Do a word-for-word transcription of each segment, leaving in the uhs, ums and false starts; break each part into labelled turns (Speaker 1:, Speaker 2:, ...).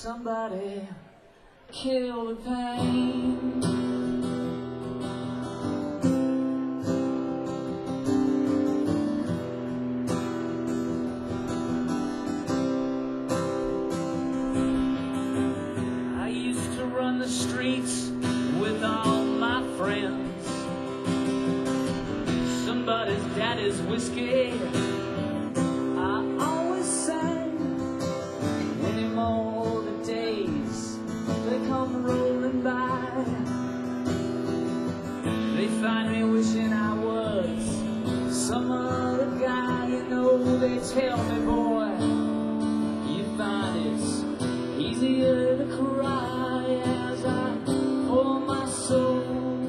Speaker 1: Somebody kill the pain. I used to run the streets with all my friends. Somebody's daddy's whiskey I always sang. Anymore the days they come rolling by, they find me wishing I was some other guy. You know, they tell me, boy, you find it's easier to cry as I pour my soul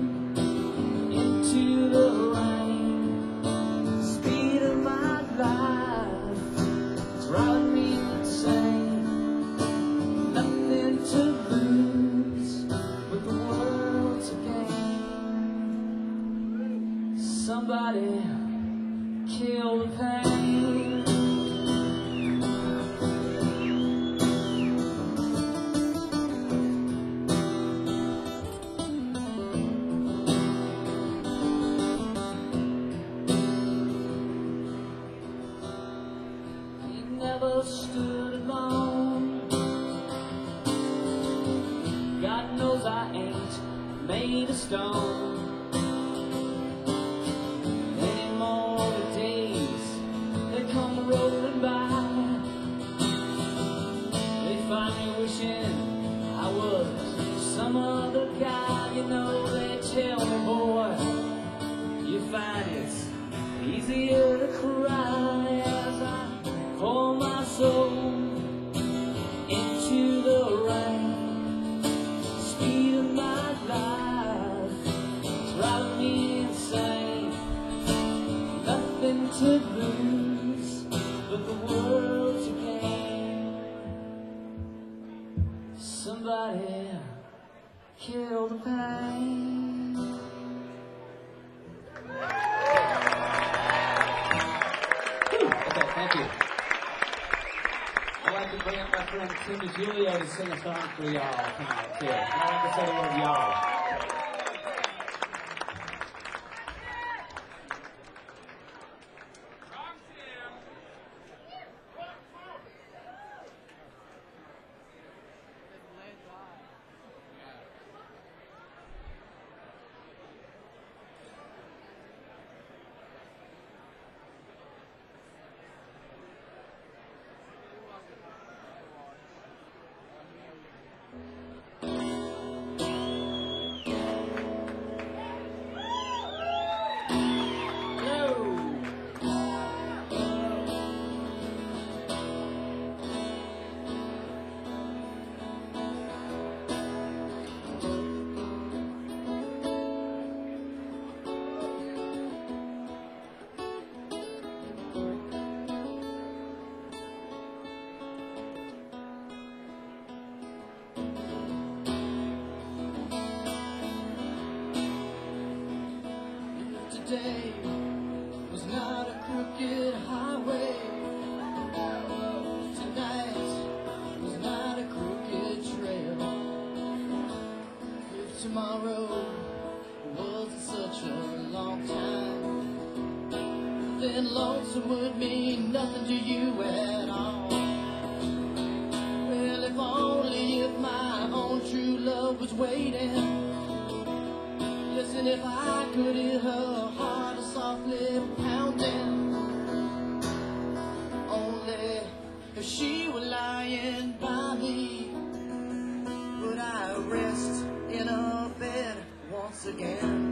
Speaker 1: into the rain. Speed of my life is driving me insane. Nothing to lose but the world to gain. Somebody kill the pain. He never stood alone. God knows I ain't made of stone. Anymore the days they come rolling by, they find me wishing I was some other guy. You know, they tell me, boy, you find it's easier to cry as I pour my soul into the rain. Speed of my life is driving me insane. Nothing to lose but the world to gain. Somebody kill the pain.
Speaker 2: Okay, thank you. I'd like to bring up my friend Timmy Julio to sing a song for y'all tonight, too. I'd like to say the word y'all.
Speaker 1: Today was not a crooked highway. Tonight was not a crooked trail. If tomorrow wasn't such a long time, then lonesome would mean nothing to you at all. Well, if only if my own true love was waiting. Listen, if I could hear her heart softly pounding, only if she were lying by me, would I rest in a bed once again.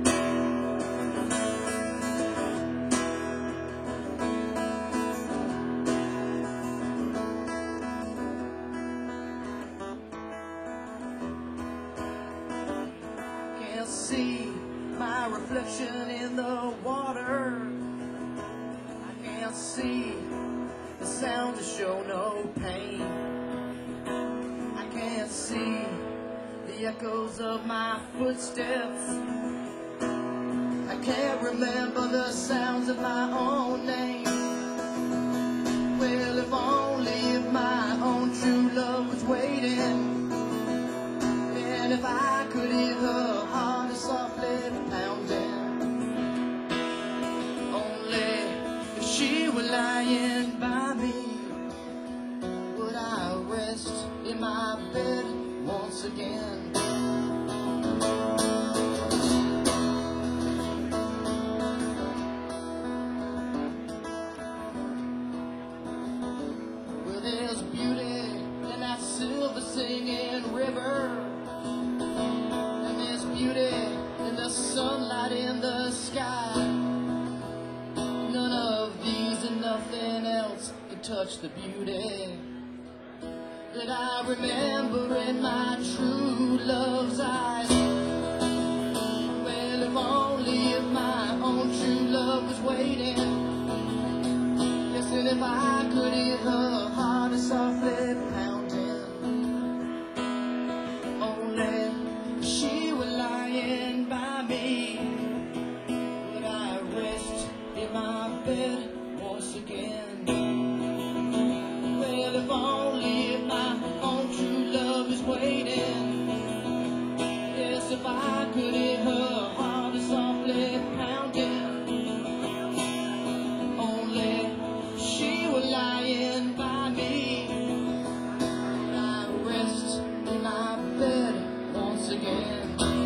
Speaker 1: Can't see my reflection in the water. I can't see the sound to show no pain. I can't see the echoes of my footsteps. I can't remember the sounds of my own name. Well, if only if my own true love was waiting. in my bed once again. Well, there's beauty in that silver singing river, and there's beauty in the sunlight in the sky. None of these and nothing else could touch the beauty that I remember in my true love's eyes. Well, if only if my own true love was waiting. Yes, and if I could hear her heart is softly pounding. Only she were lying by me, would I rest in my bed once again. Well, if only if my own true love is waiting. Yes, if I could hear her heart is softly pounding. Only she were lying by me, would I rest in my bed once again.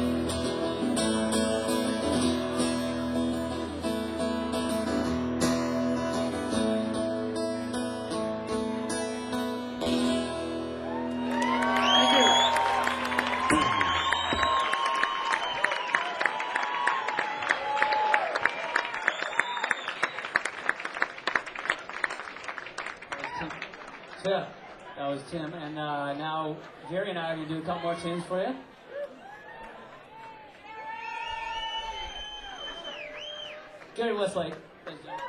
Speaker 2: Tim. That was Tim. And uh, now Jerry and I are going to do a couple more tunes for you. Gary Westlake. Thanks, Jerry.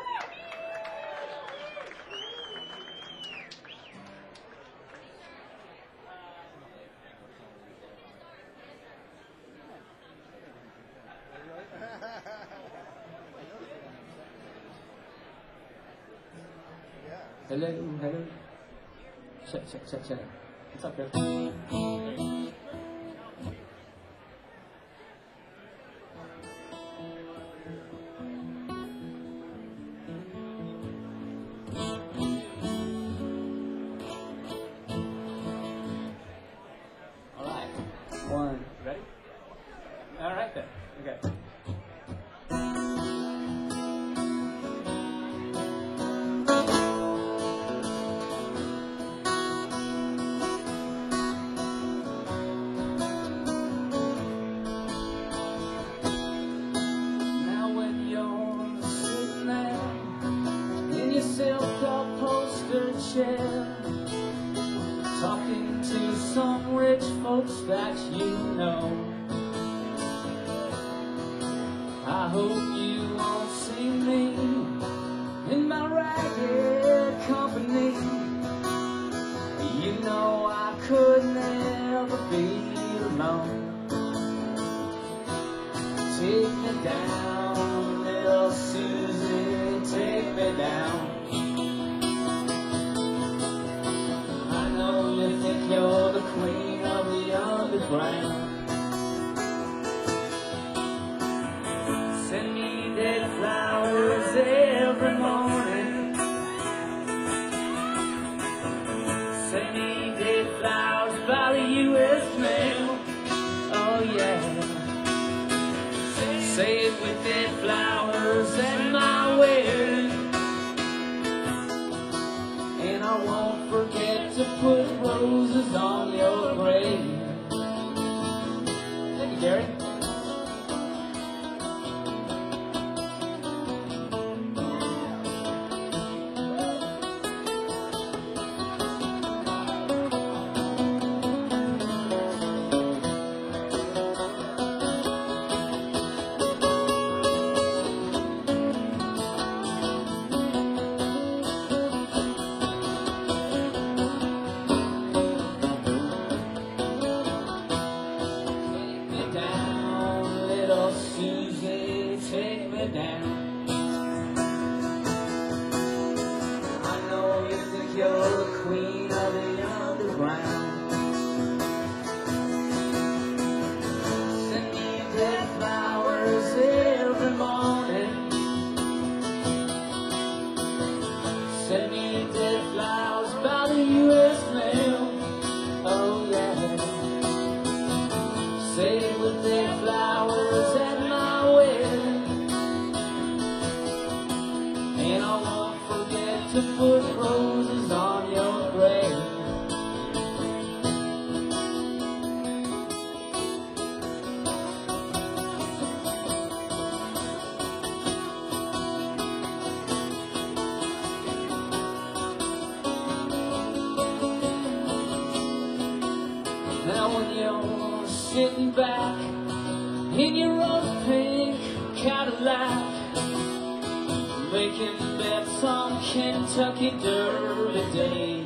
Speaker 2: Hello, hello. Check, check, check, check. What's up, Chris? All right. One. Ready? All right then. Okay. Chair, talking to some rich folks that you know. I hope you won't see me in my ragged company. You know I could never be alone. Take me down, little Susie, take me down. You think you're the queen of the underground. Send me dead flowers every morning. Send me dead flowers by the U S mail. Oh yeah. Save me dead flowers at my wedding. And I won't forget to put roses on your grave. Thank you, Gary. Send me dead flowers by the U S mail.
Speaker 1: Now when you're sitting back in your old pink Cadillac, making bets on Kentucky Derby days,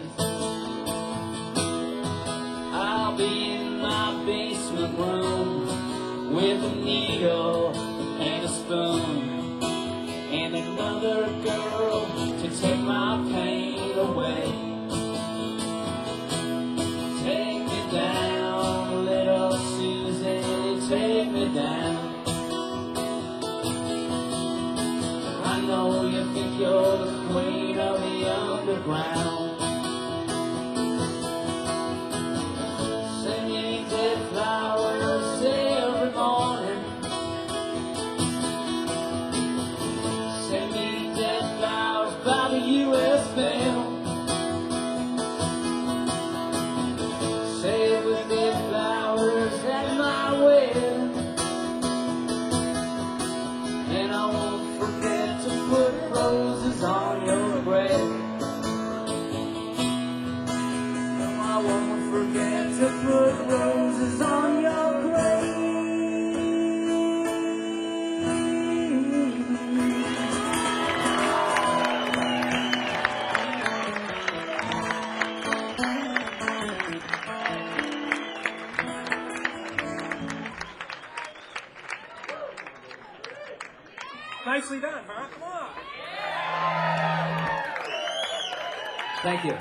Speaker 1: I'll be in my basement room with a needle and a spoon and another girl to take my pain away. Take me down, little Susie, take me down. I know you think you're the queen of the underground. Send me dead flowers every morning. Send me dead flowers by the U S mail. Say with dead flowers at my wedding, and I won't forget to put roses on your grave. No, I won't forget to put roses on your grave.
Speaker 3: Nicely done, huh? Come on.
Speaker 1: Thank you.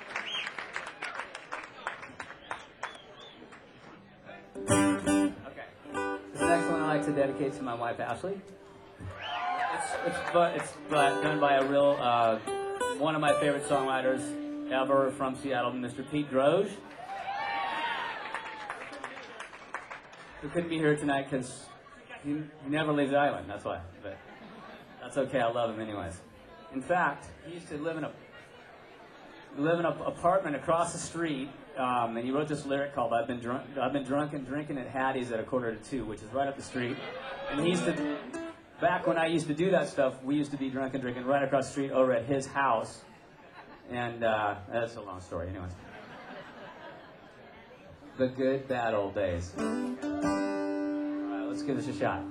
Speaker 1: Okay. This next one I like to dedicate to my wife, Ashley. It's, it's, but, it's but done by a real, uh, one of my favorite songwriters ever from Seattle, Mister Pete Droge, who couldn't be here tonight because he, he never leaves the island, that's why. But that's okay, I love him anyways. In fact, he used to live in a live in an apartment across the street, um, and he wrote this lyric called "I've been drunk, I've been drunk and drinking at Hattie's at a quarter to two," which is right up the street. And he used to, back when I used to do that stuff, we used to be drunk and drinking right across the street over at his house. And uh, that's a long story, anyways. The good, bad old days. All right, let's give this a shot.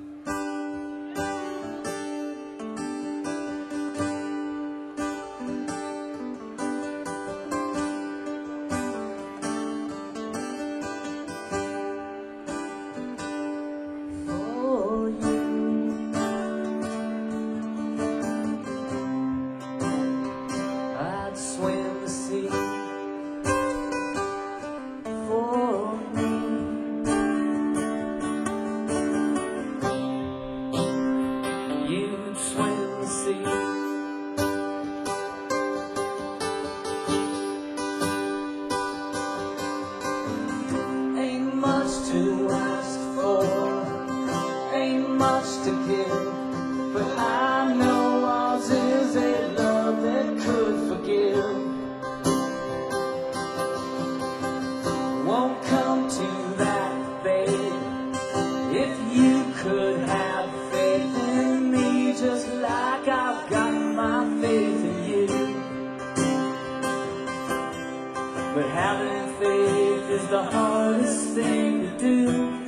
Speaker 1: But having faith is the hardest thing to do.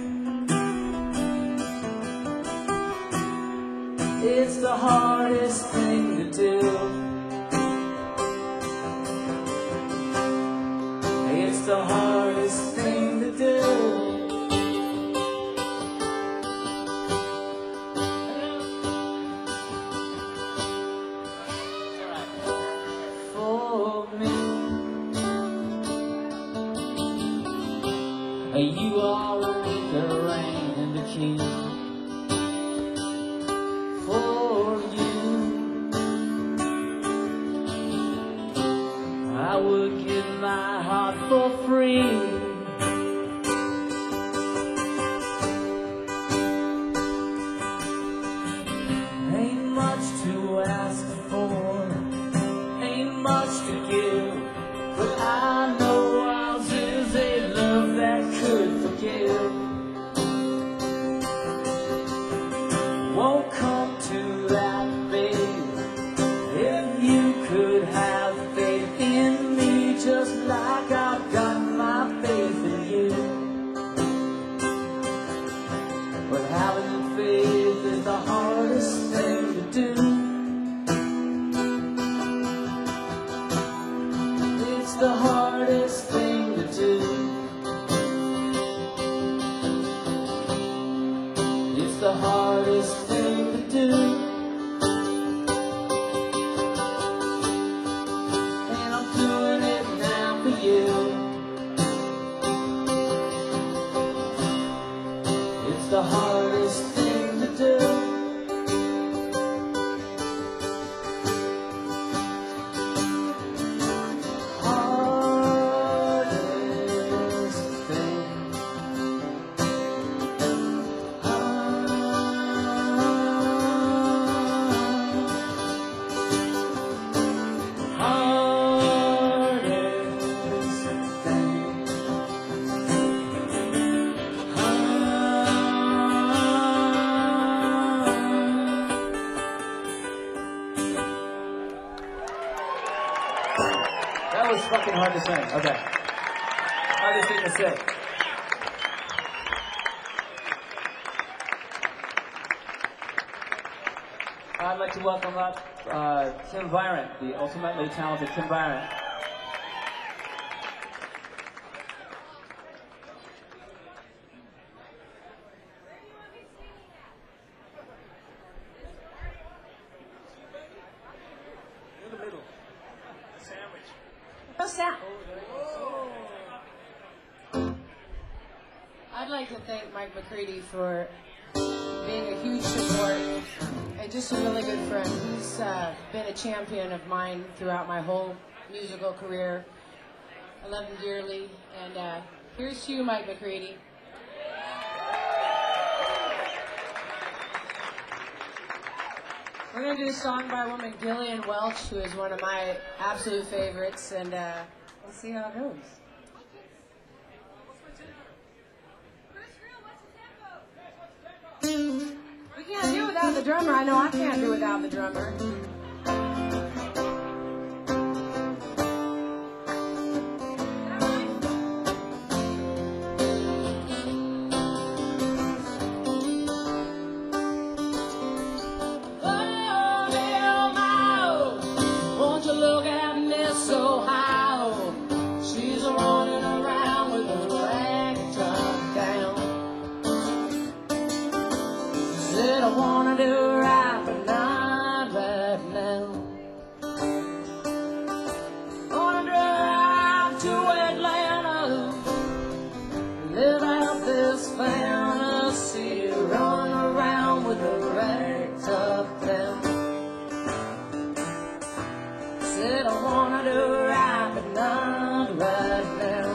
Speaker 1: It's the hardest thing to do. It's the hardest thing to do. You are the rain and the king. For you, I would give my heart for free. Ain't much to ask for, ain't much to give, but I know ours is a love that could forgive. Won't come to that, babe. If you could have faith in me, just like I've got my faith the hardest thing to do. It's the hardest thing to do. And I'm doing it now for you. It's the hardest thing to do.
Speaker 2: That was fucking hard to sing. Okay. Hardest thing to say. I'd like to welcome up uh, Tim Byron, the ultimately talented Tim Byron.
Speaker 3: In the middle. Sandwich.
Speaker 4: What's that? I'd like to thank Mike McCready for being a huge support and just a really good friend. He's uh, been a champion of mine throughout my whole musical career. I love him dearly. And uh, here's to you, Mike McCready. We're going to do a song by a woman, Gillian Welch, who is one of my absolute favorites, and uh, we'll see how it goes. We can't do it without the drummer. I know I can't do it without the drummer. I wanna do right, but not right now. Wanna drive to Atlanta, live out this fantasy, run around with a rags up down. Said I wanna do right, but not right now.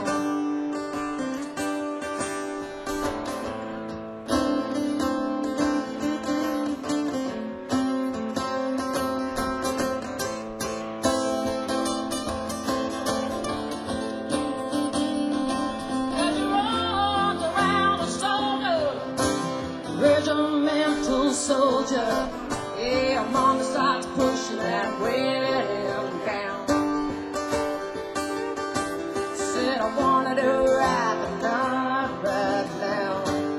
Speaker 4: Regimental soldier, yeah, mama starts pushing that wedding down. Said I wanna do right, but not right now.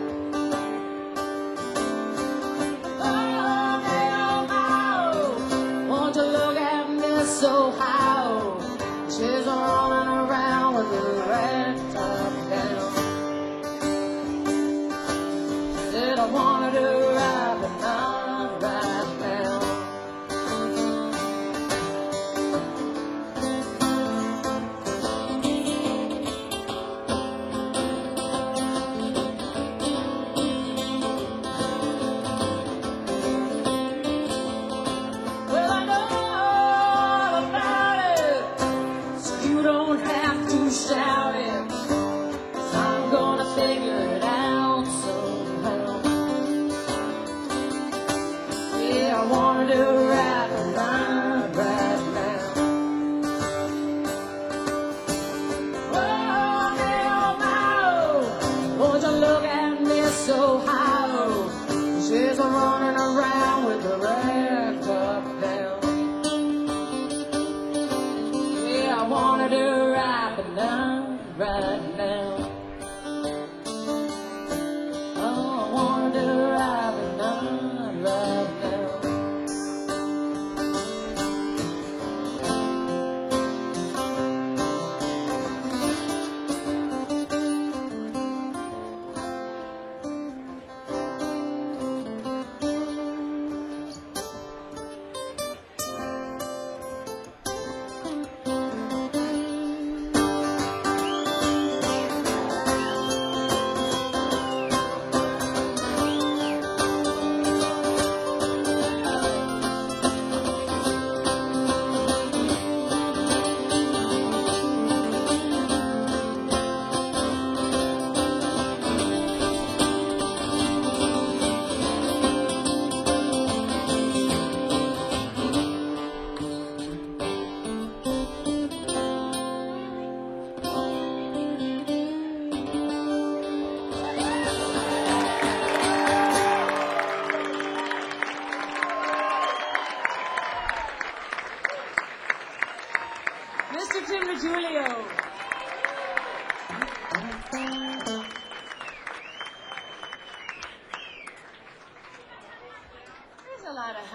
Speaker 4: Oh, hell no, won't you look at me so how she's running around with the red top down. Said I wanna do right, but not right now. Well, I know all about it, so you don't have to shout it, 'cause I'm gonna figure it out somehow. Yeah, I wanna do right, but not right now. Oh, hell no, won't you look at me so how she's running around with the rag top down. Yeah, I wanna do right, but not right now. Oh, I wanna do right, but not right now.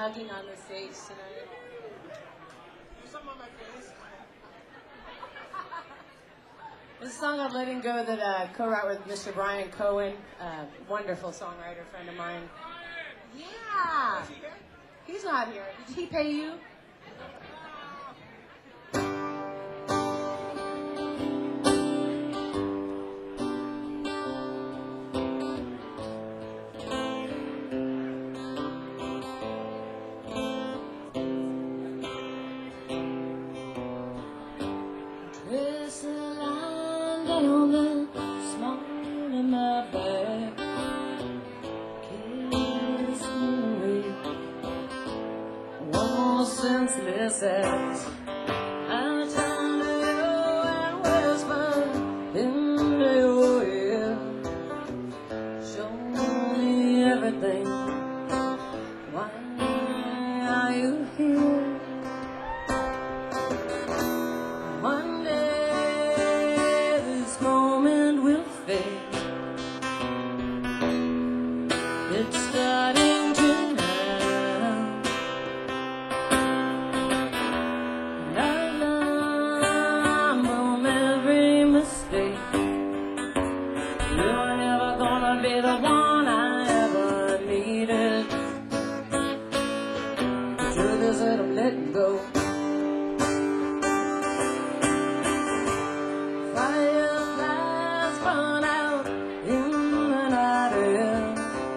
Speaker 4: hugging on the stage tonight.
Speaker 3: Do something on my face.
Speaker 4: This song I'm letting go that uh, co-wrote with Mister Brian Cohen, uh, wonderful songwriter friend of mine. Yeah.
Speaker 3: Is he here?
Speaker 4: He's not here. Did he pay you?
Speaker 1: Dress a line down the small of my back. Kiss me one more senseless act. I turn to you and whisper into your ear. Show me everything. Why are you here? One day this moment will fade. It's starting to now. And I learn from every mistake. You're never gonna be the one I ever needed. The truth is that I'm letting go. Fireflies burn out in the night air.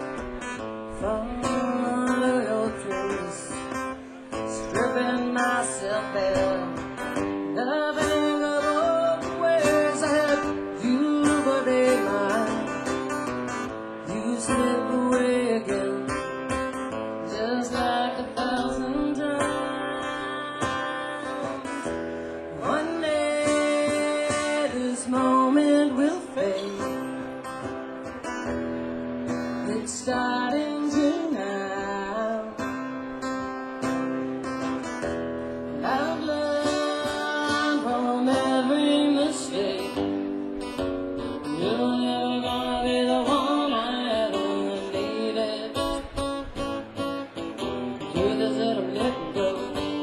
Speaker 1: Follow your dreams, stripping myself bare. Loving of all the ways that you were they mine. You slip away again, just like a thousand times. One day this moment will fade. It's starting to now. I've learned from every mistake. You're never gonna be the one I ever needed. The truth is that I'm letting go.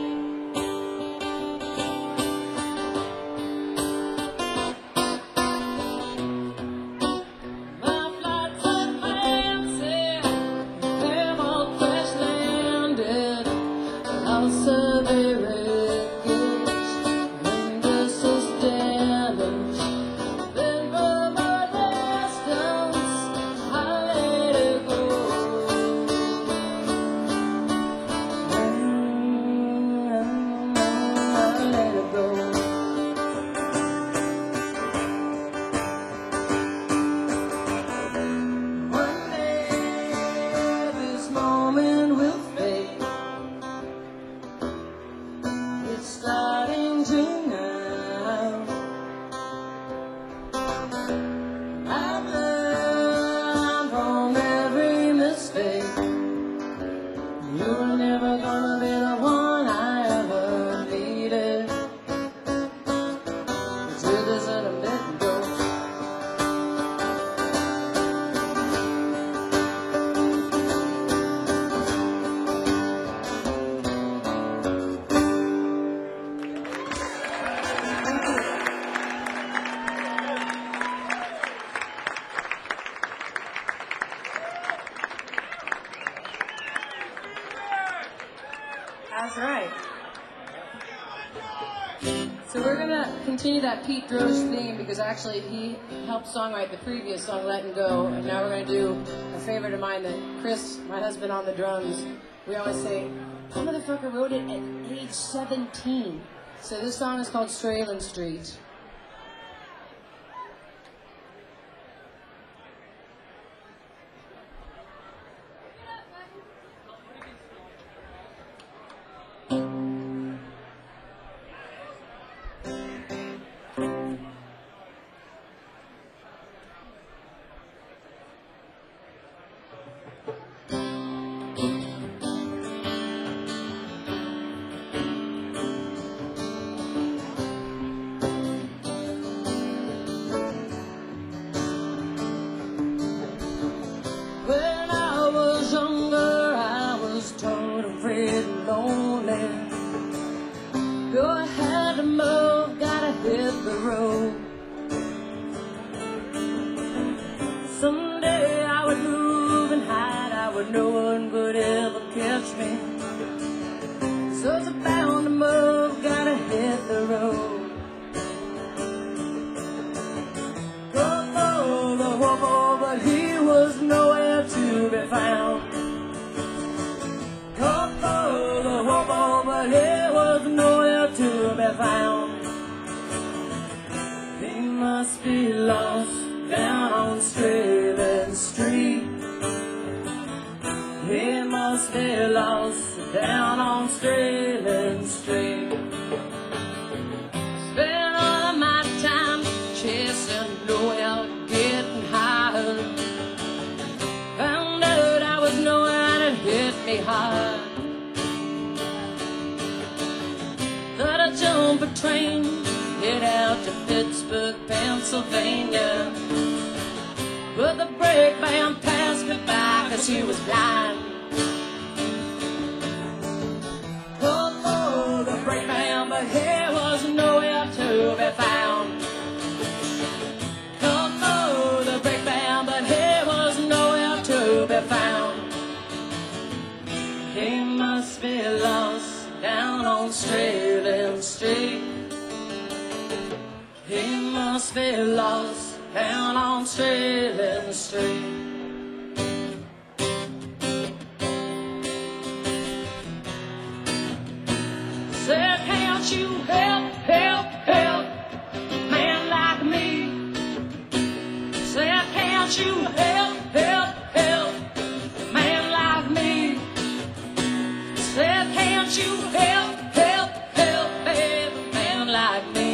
Speaker 1: My flights are fancy, they're all crash landed. Lost survey wreckage, and just so damaged. Then from a distance, I let it go. I let it go. One day this moment will fade. It's starting to now. I've learned from every mistake. You're never gonna be the one I ever needed. The truth is that I'm letting go. That's right. So we're gonna continue that Pete Droge theme because actually he helped songwrite the previous song, Letting Go, and now we're gonna do a favorite of mine that Chris, my husband on the drums, we always say, that motherfucker wrote it at age seventeen. So this song is called Stralin Street. but no one could ever catch me. So I bound him up, gotta hit the road. Go for the hobo, but he was nowhere to be found. Go for the hobo, but he was nowhere to be found. He must be lost down on Strayland Street. He must be lost down on Strayland Street. Spent all of my time chasing nowhere, getting higher. Found out I was nowhere and it hit me hard. Thought I'd jump a train, head out to Pittsburgh, Pennsylvania. But the brake man passed me by cause he was blind. Oh, oh, the brake man, but he was nowhere to be found. Oh, oh, the brake man, but he was nowhere to be found. He must be lost down on Strayland Street. He must be lost down on Strayland Street. Said, can't you help, help, help a man like me? Said, can't you help, help, help a man like me? Said, can't you help, help, help, help a man like me?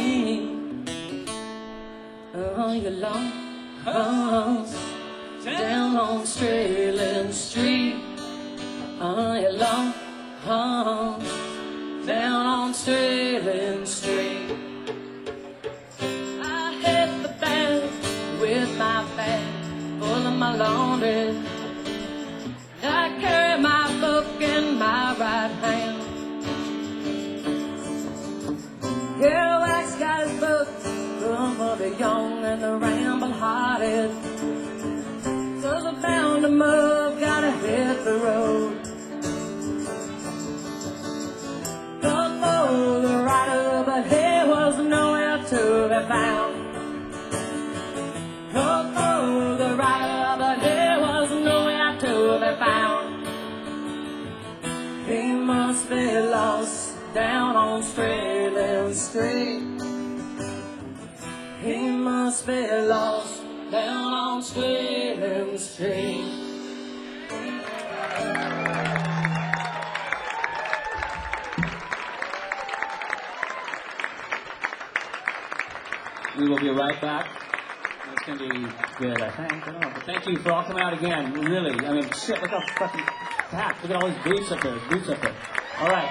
Speaker 1: Oh, you're lost down on Strayland Street. Oh, you're lost down on Strayland Street. I hit the bed with my bag full of my laundry. I carry my book in my right hand. Yeah, Wax got his book for the young and the ramble-hearted. Cause I found him up, gotta hit the road. Don't know the rider, but he was nowhere to be found. Don't know the rider, but he was nowhere to be found. He must be lost down on Strayland Street. He must be lost down on Strayland Street.
Speaker 2: We will be right back. It's going to be good, I think. I don't know. But thank you for all coming out again. Really. I mean, shit, look how fucking packed. Look at all these boots up there. Boots up there. All right.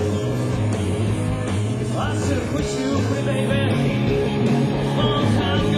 Speaker 2: I should have quit you, baby, long time ago.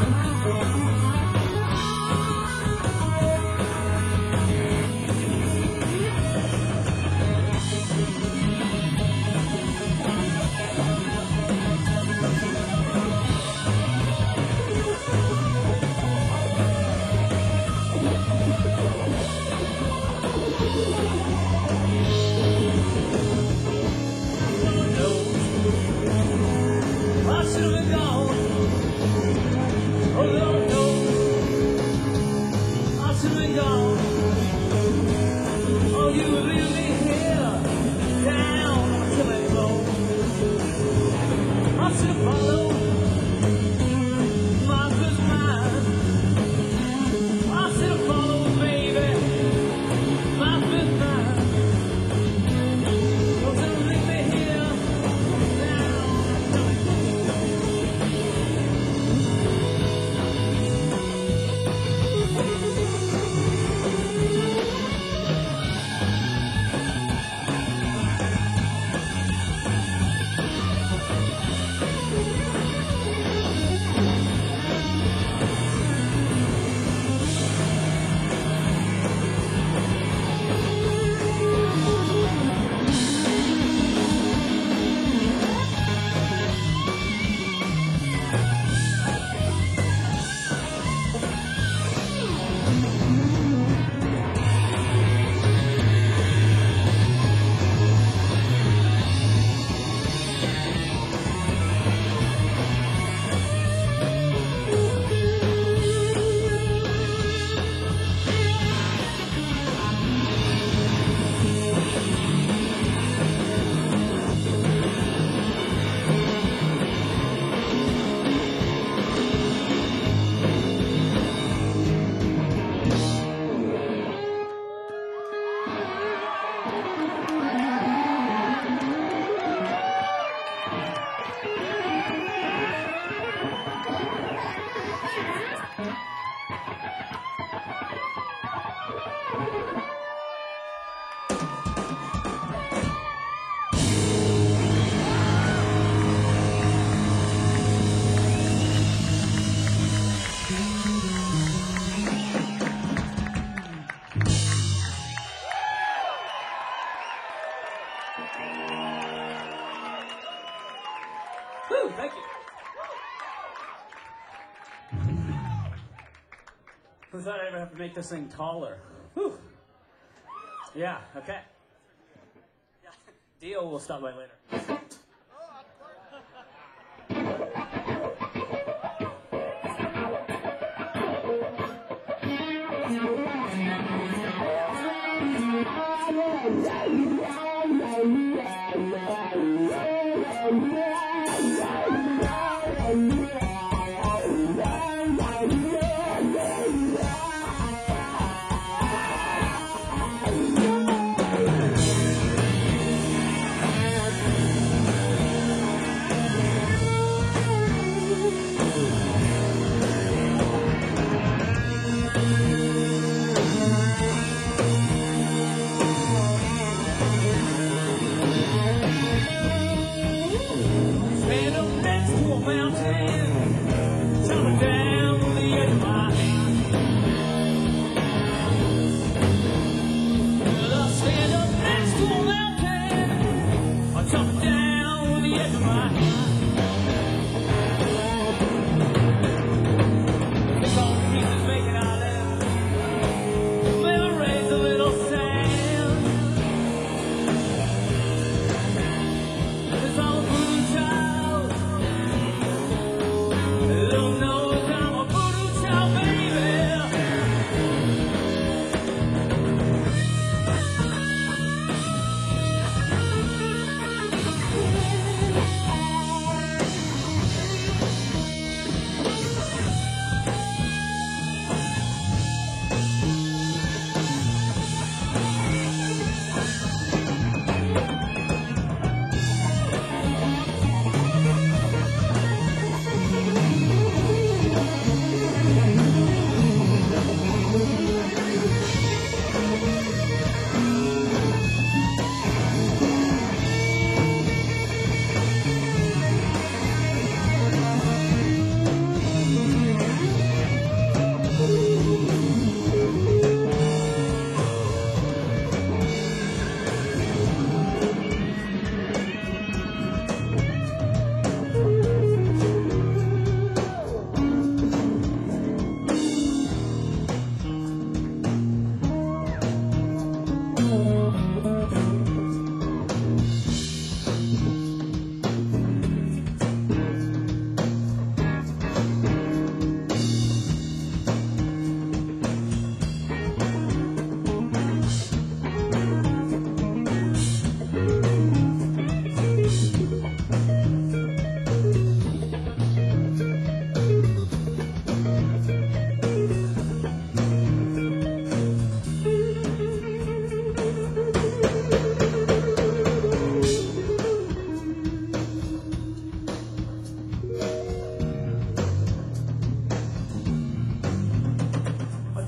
Speaker 2: Woo, thank you. I thought I'd ever have to make this thing taller. Whew. Yeah, okay. Yeah. Dio will stop by later.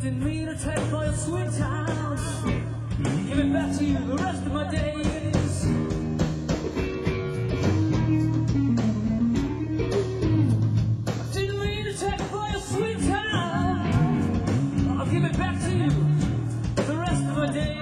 Speaker 1: didn't mean to take all your sweet time. Give it back to you the rest of my days. I didn't mean to take all your sweet time. I'll give it back to you the rest of my days.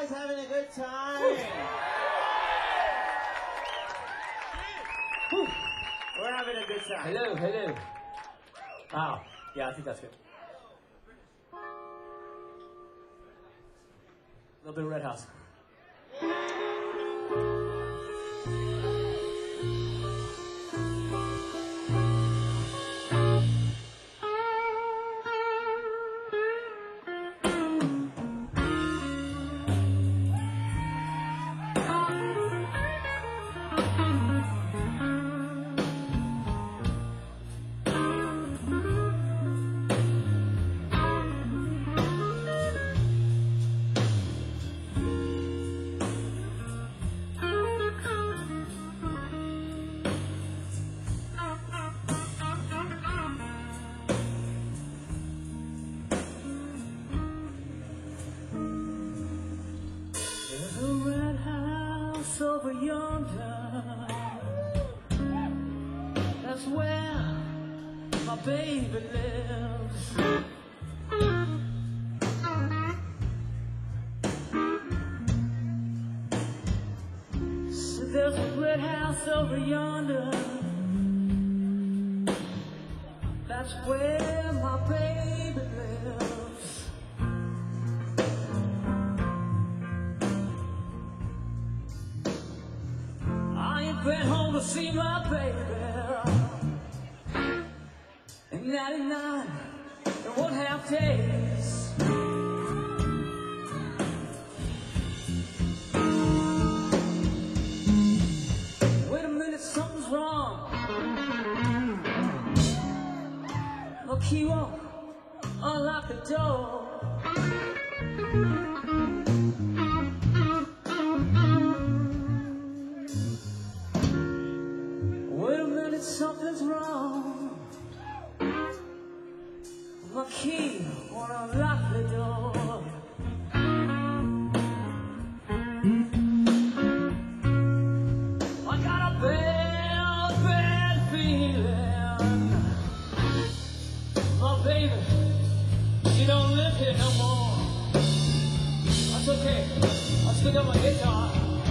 Speaker 5: guys having a good time? Whew. We're having a good time.
Speaker 2: Hello, hello. Wow. Yeah, I think that's good. A little bit of Red House. Over yonder, that's where my baby lives. So there's a red house over yonder, that's where my baby lives. Went home to see my baby in ninety-nine and one half days. Wait a minute, something's wrong. The key won't unlock the door. Something's wrong. My key won't unlock the door. I got a bad, bad feeling. My baby, she don't live here no more. That's okay. I'll stick up my guitar.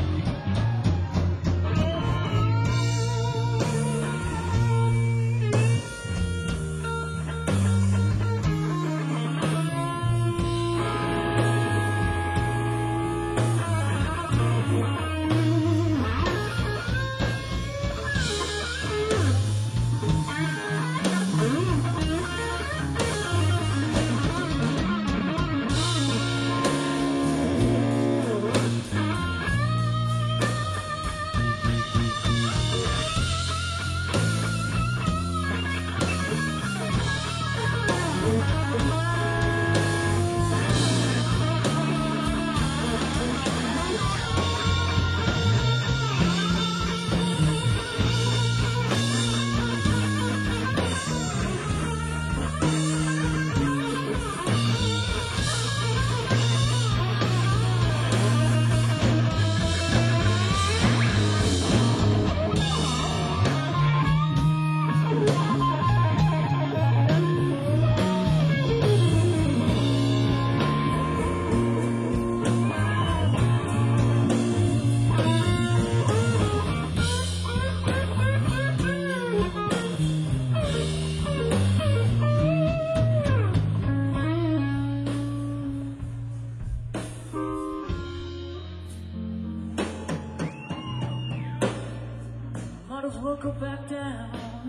Speaker 2: Might as well go back down.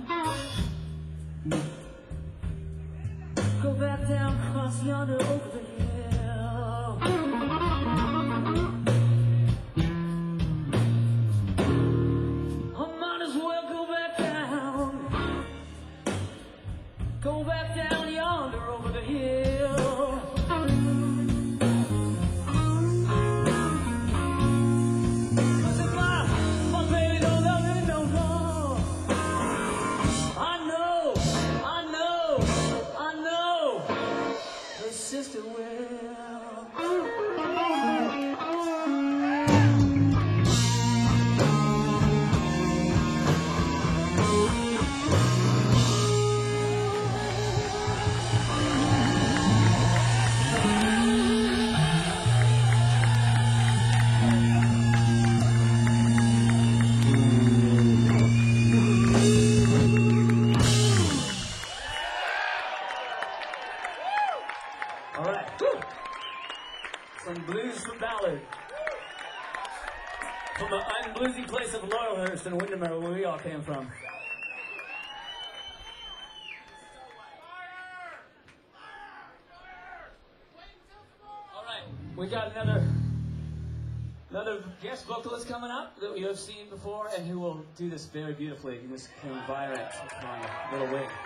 Speaker 2: Go back down, cross yonder over the hill. I might as well go back down. Go back down yonder over the hill. Cause if my, my baby don't love me no more, I know, I know, I know her sister will.
Speaker 1: from Blues for Ballard. From the unbluesy place of Laurelhurst and Windermere, where we all came from. All right, we got another another guest vocalist coming up that you have seen before, and who will do this very beautifully. Miss Kim Virant on a little wing.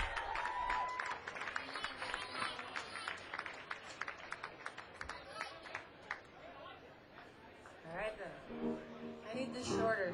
Speaker 4: All right, then. I need this shorter.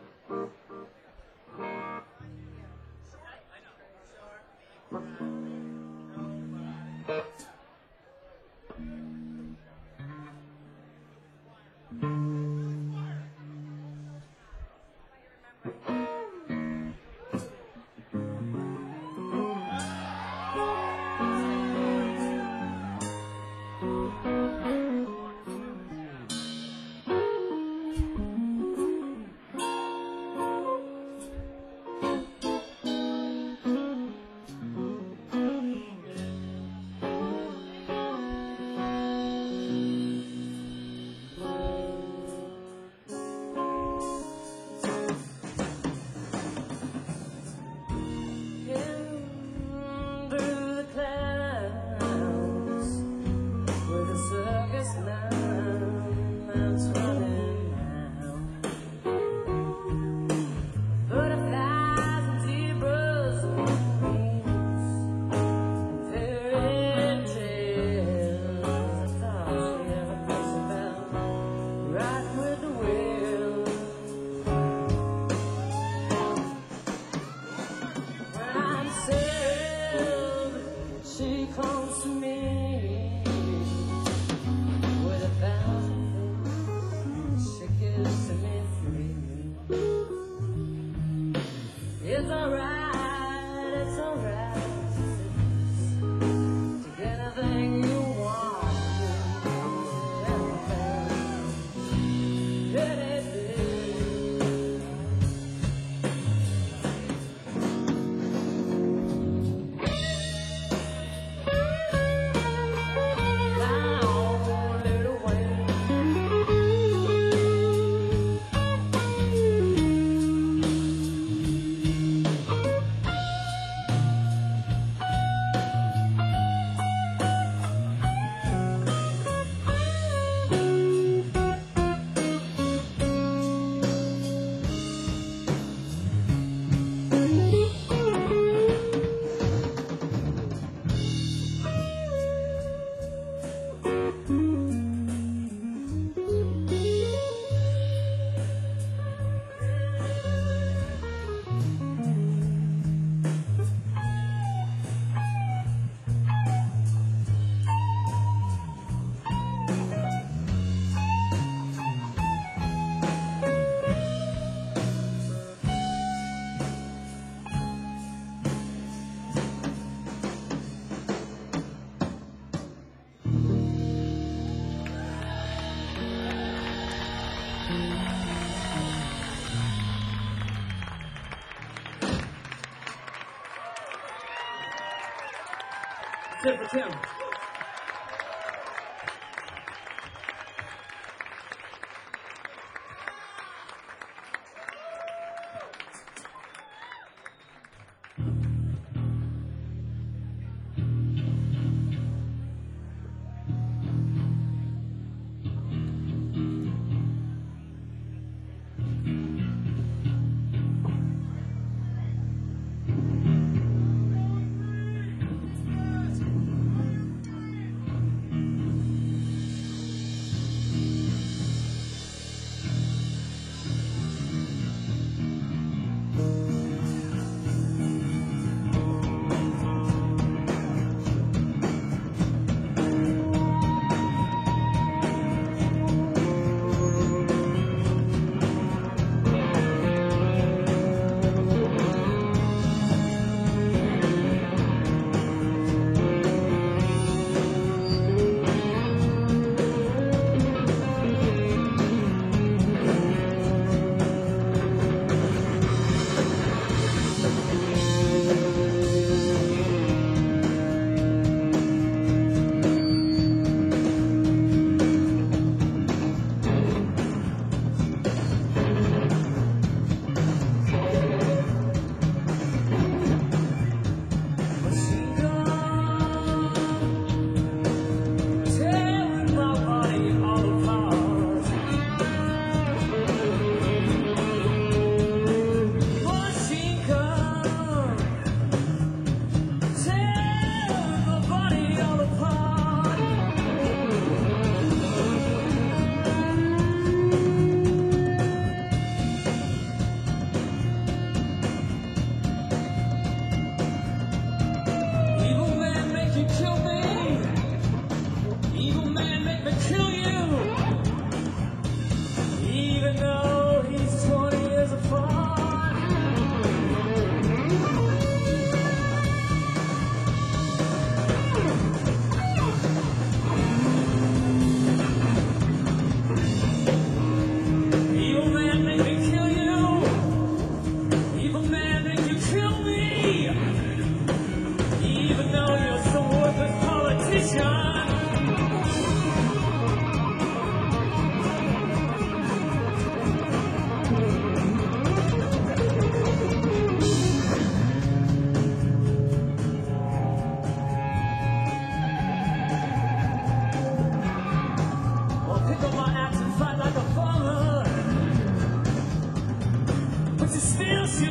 Speaker 1: That's it for Tim.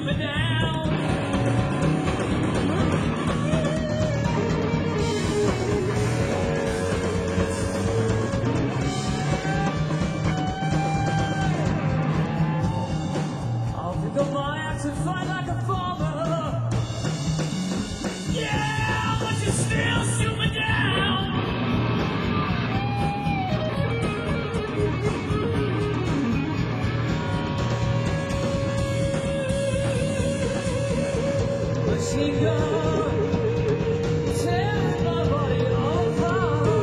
Speaker 1: me down. I'll pick up my axe and fight like a father. Yeah, but you still shoot me down. Machine gun, tearing my body apart.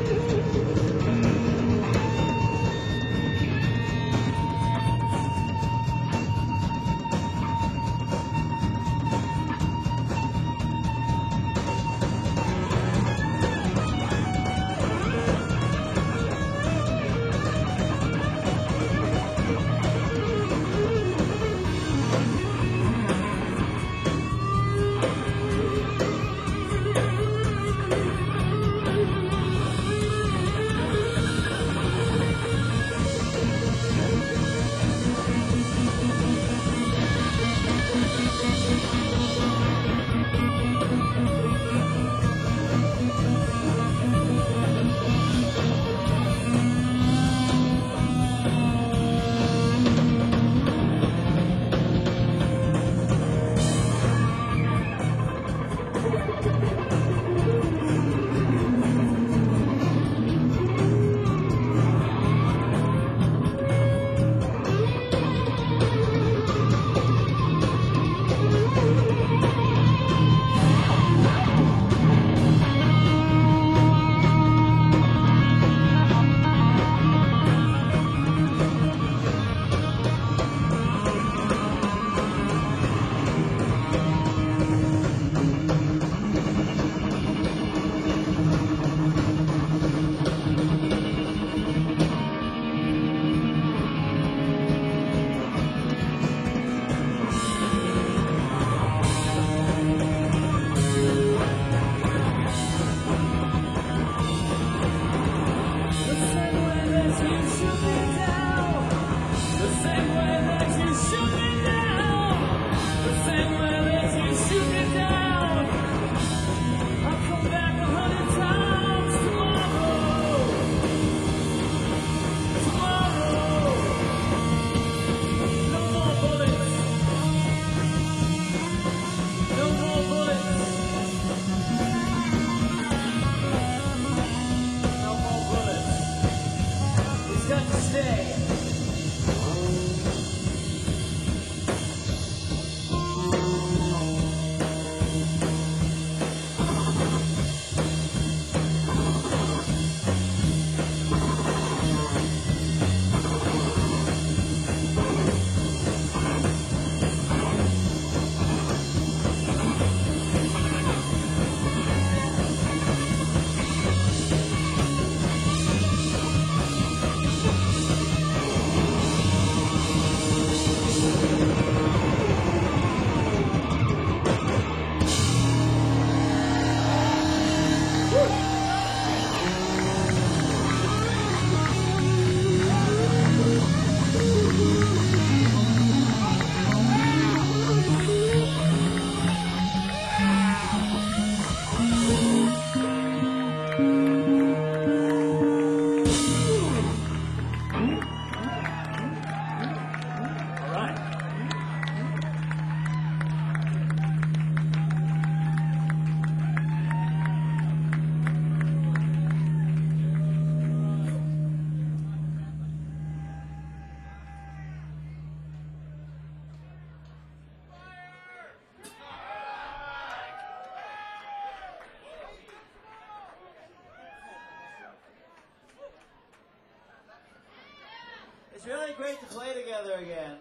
Speaker 5: It's really great to play together again.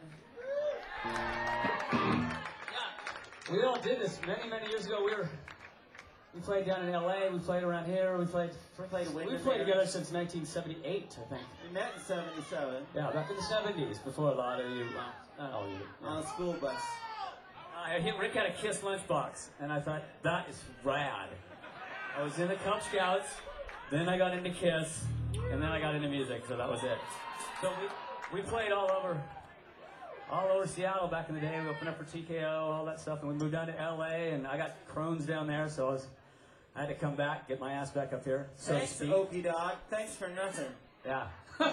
Speaker 2: Yeah, we all did this many, many years ago. We were, we played down in L A. We played around here. We played,
Speaker 5: We played
Speaker 2: we
Speaker 5: Wyndham
Speaker 2: played
Speaker 5: Area.
Speaker 2: together since nineteen seventy-eight, I think.
Speaker 5: We met in seventy-seven
Speaker 2: Yeah, back in the seventies, before a lot of you, well, not all of you.
Speaker 5: on a school bus.
Speaker 2: I hit Rick had a Kiss lunchbox, and I thought, that is rad. I was in the Cub Scouts, then I got into Kiss, and then I got into music, so that was it. So we, we played all over, all over Seattle back in the day. We opened up for T K O, all that stuff, and we moved down to L A, and I got Crohn's down there, so I, was, I had to come back, get my ass back up here, so
Speaker 5: Thanks,
Speaker 2: to speak.
Speaker 5: Okie Dog. Thanks for nothing.
Speaker 2: Yeah.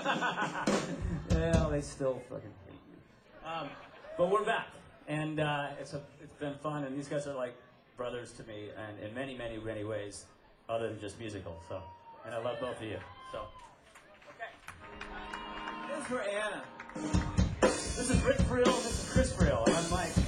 Speaker 2: Well, they still fucking hate me. Um, but we're back, and uh, it's a, it's been fun, and these guys are like brothers to me, and in many, many, many ways, other than just musical. So, and I love both of you. So, okay.
Speaker 5: This is for Anna.
Speaker 2: This is Rick Frill. This is Chris Frill. And I'm Mike.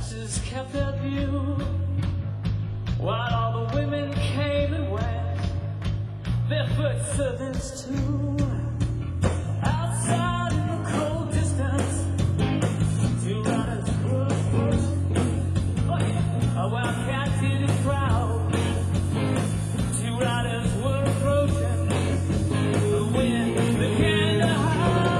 Speaker 1: kept their view while all the women came and went. barefoot servants too. Outside in the cold distance, two riders were approaching. Oh yeah, a wildcat in the crowd. Two riders were approaching. The wind began to howl.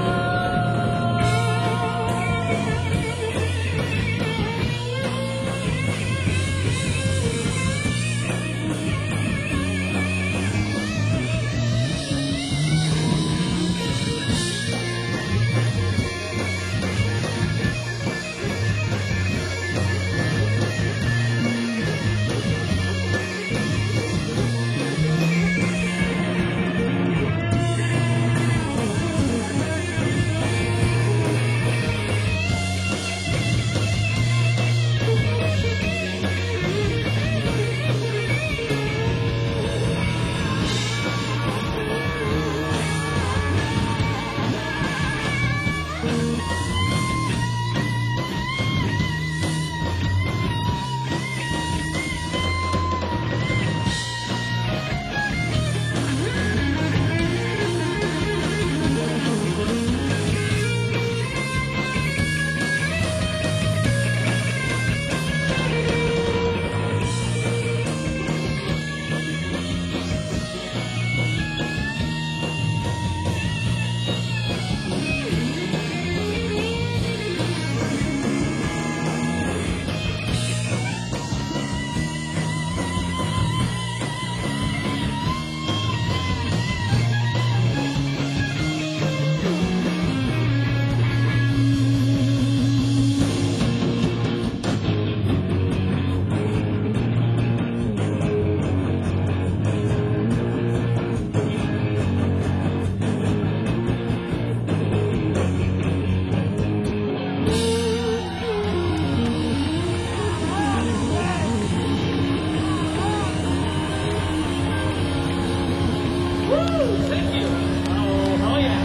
Speaker 1: Thank you. Oh, oh yeah.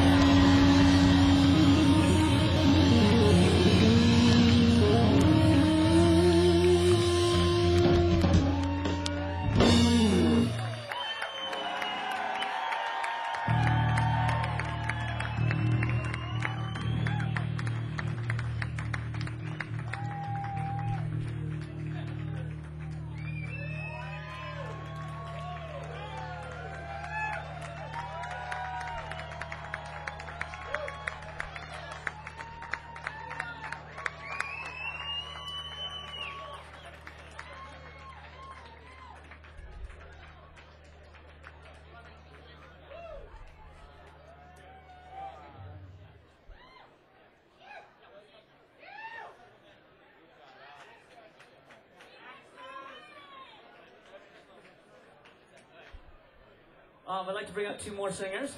Speaker 1: Um, I'd like to bring out two more singers.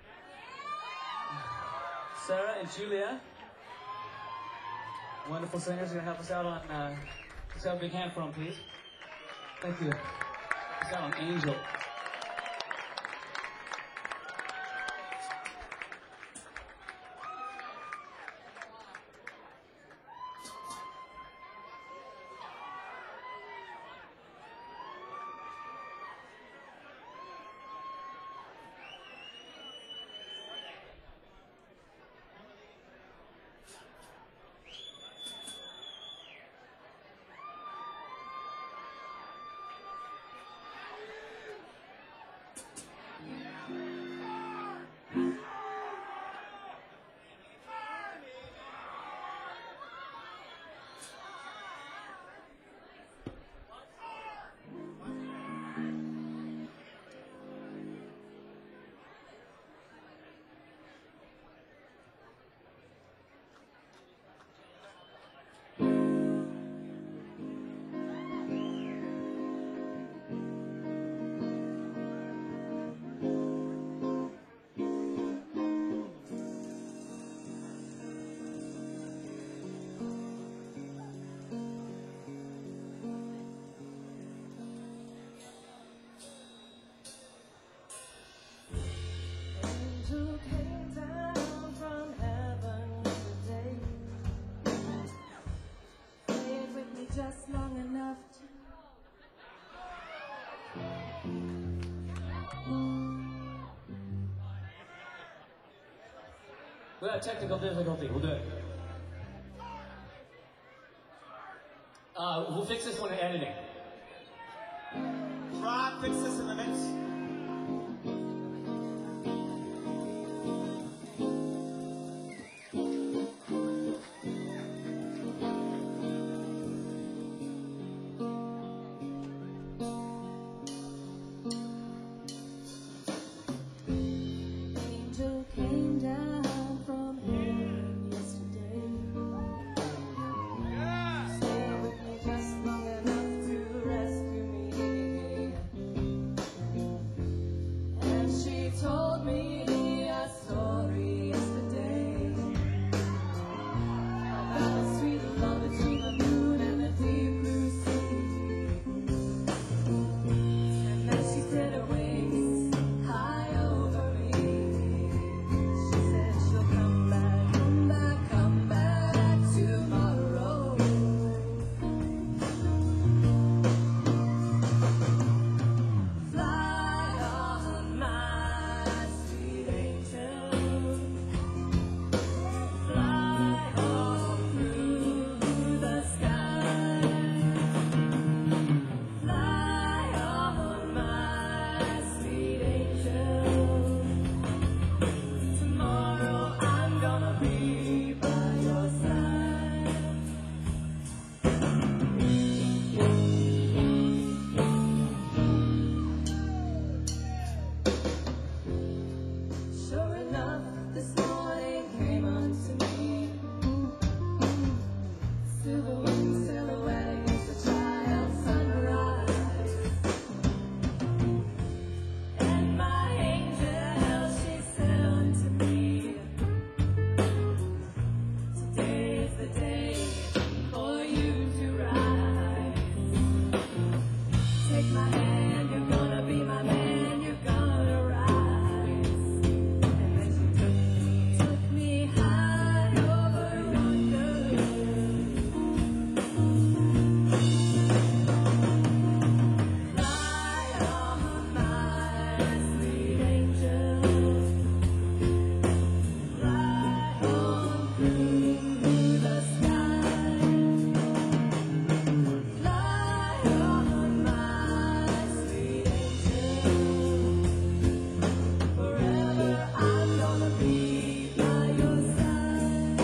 Speaker 1: Sarah and Julia. Wonderful singers are going to help us out on, uh, let's have a big hand for them, please. Thank you. Let's out on Angel.
Speaker 6: just long enough to
Speaker 2: technical difficulty. We'll do it. Uh, we'll fix this one in editing.
Speaker 5: Rod, fix this in the mix.
Speaker 6: Angel came down from heaven yesterday. Stay with me just long enough to rescue me. And she told me a story yesterday about the sweet love between the moon and the deep blue sea. And then she spread her wings high over me. She said she'll come back, come back, come back tomorrow. Fly on, my sweet angel. Fly on through the sky. Fly on, my sweet angel. Tomorrow I'm gonna be by your side. Sure enough, this morning came unto me. Silver winged silhouette against the child's sunrise. And my angel, she said unto me, today is the day for you to rise. Take my hand, you're gonna be my man, you're gonna rise. And then she took me, took me high over yonder. Fly on, my sweet angel. Fly on through the sky. Fly on, my sweet angel. Forever I'm gonna be by your side.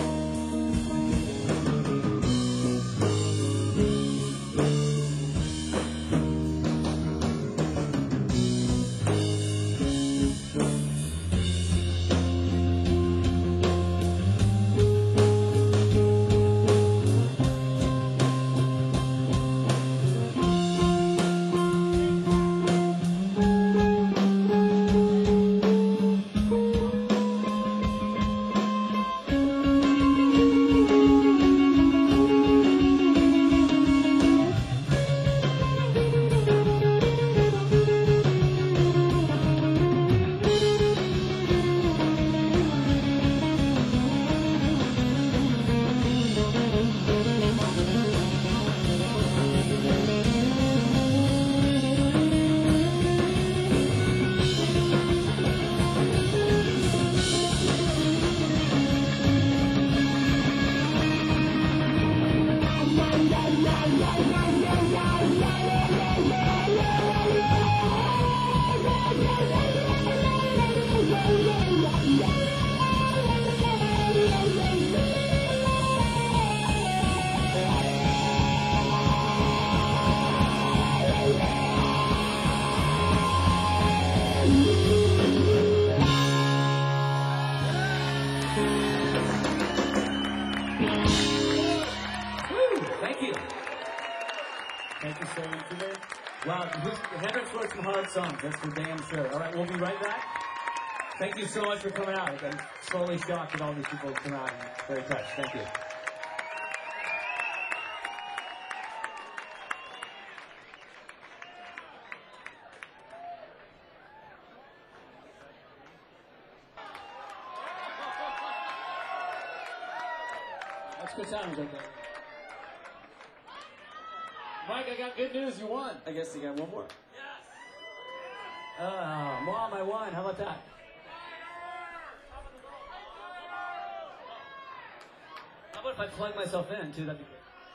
Speaker 2: Woo! Thank you. Thank you so much today. Wow, Hendrix wrote some hard songs, that's for damn sure. All right, we'll be right back. Thank you so much for coming out. I'm slowly shocked that all these people have come out. I'm very touched. Thank you. That's good times right there. Mike, I got good news. You won.
Speaker 5: I guess you got one more.
Speaker 2: Oh, Mom, I won. How about that? How about if I plug myself in, too? That'd be great.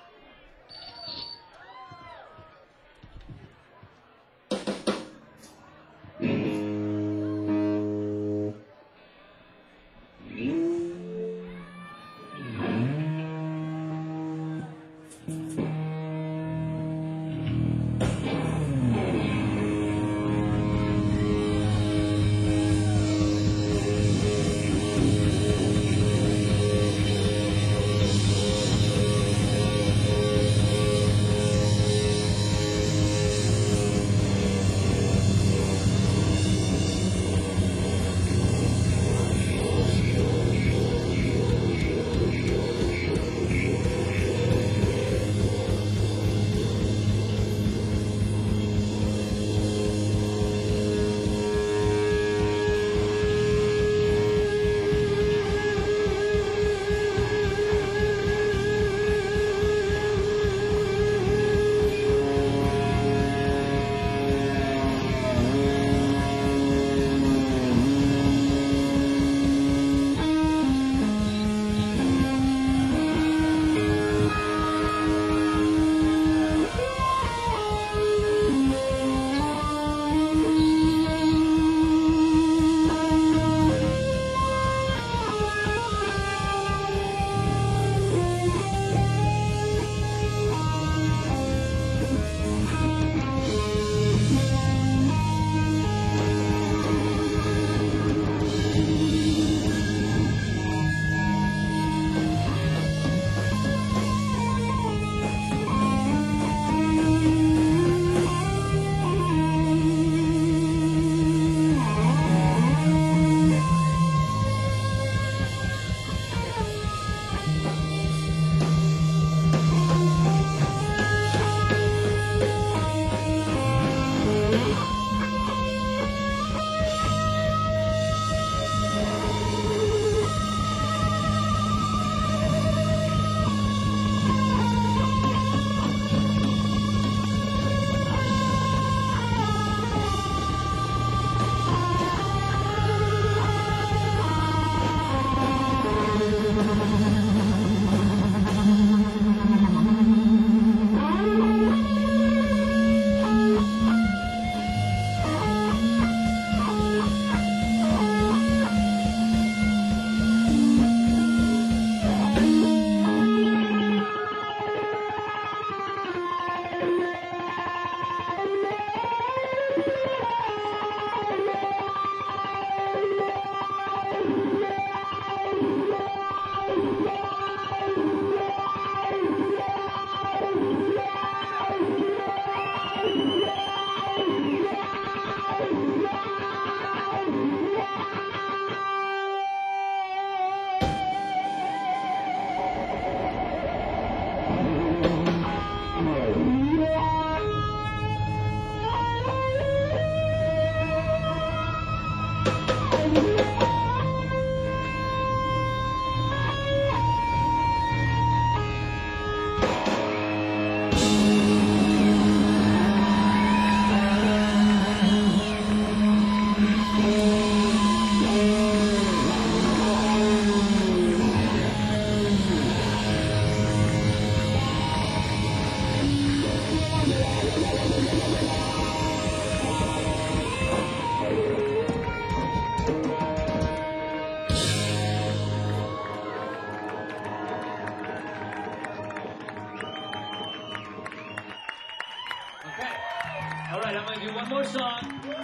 Speaker 2: One more song.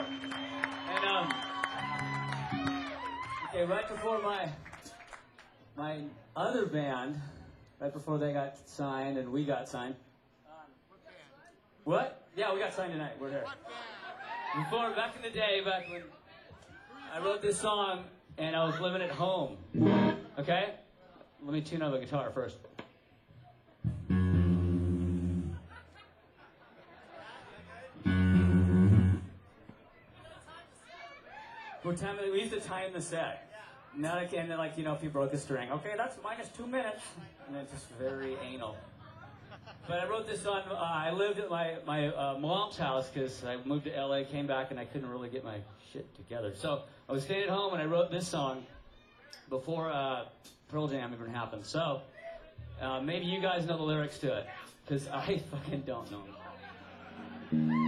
Speaker 2: And, um, okay, right before my, my other band, right before they got signed and we got signed. What? Yeah, we got signed tonight. We're here. Before, back in the day, back when I wrote this song and I was living at home. Okay? Let me tune up the guitar first. What time? We used to time the set. Now I can, like, you know, if you broke a string, okay, that's minus two minutes, and it's just very anal. But I wrote this on. Uh, I lived at my my uh, mom's house because I moved to L A, came back, and I couldn't really get my shit together. So I was staying at home, and I wrote this song before uh, Pearl Jam even happened. So
Speaker 1: Uh, maybe you guys know the lyrics to it, because I fucking don't know them.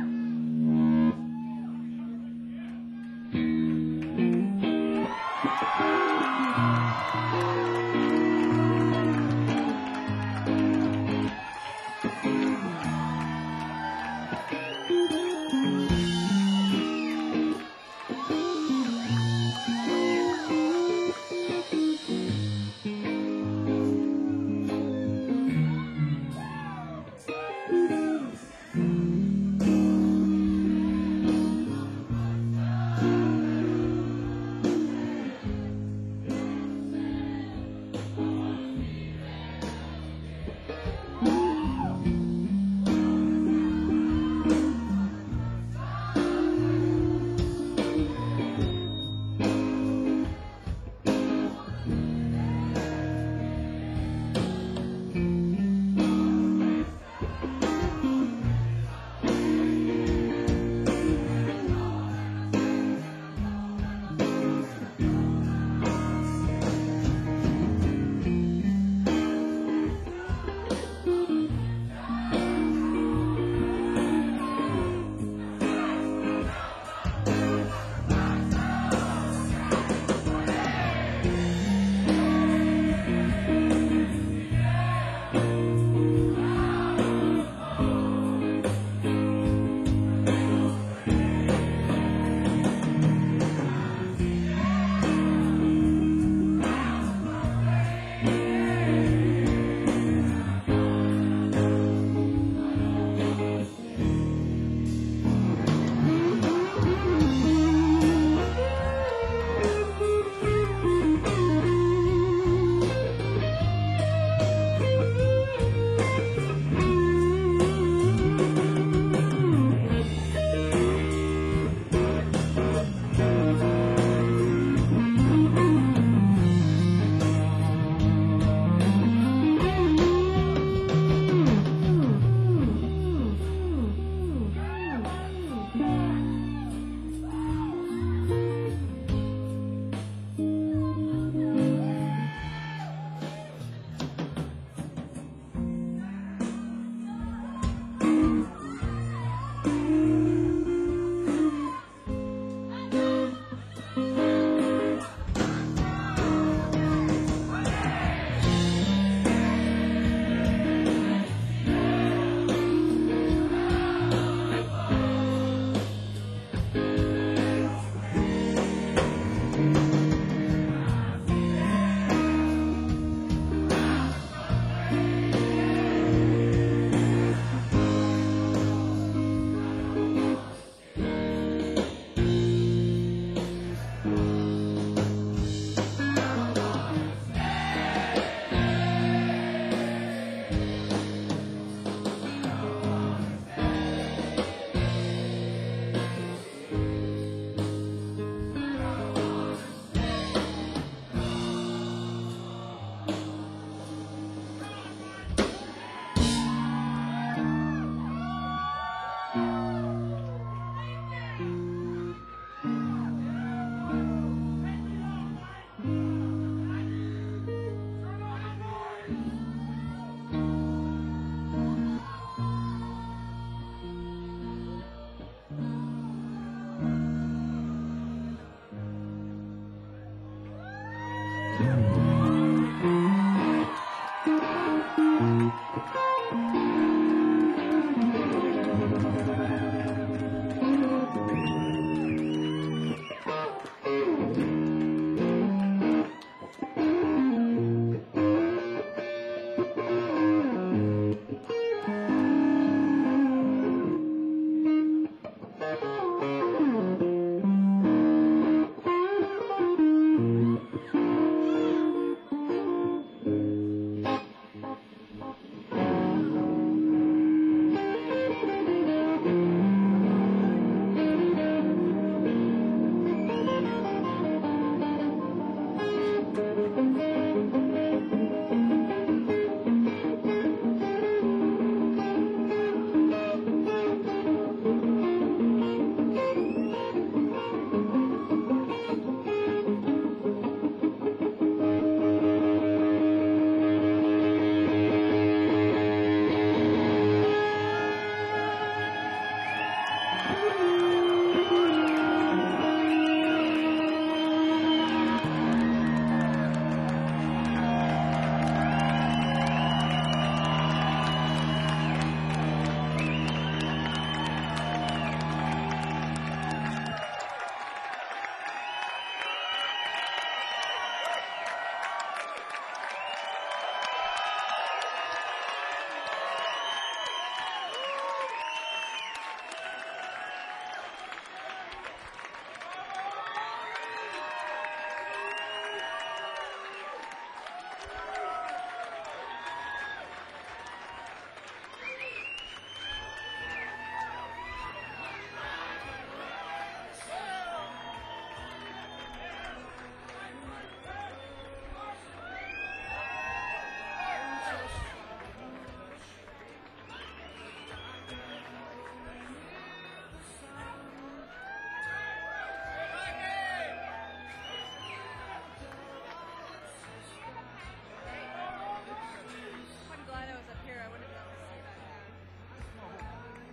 Speaker 7: Yeah.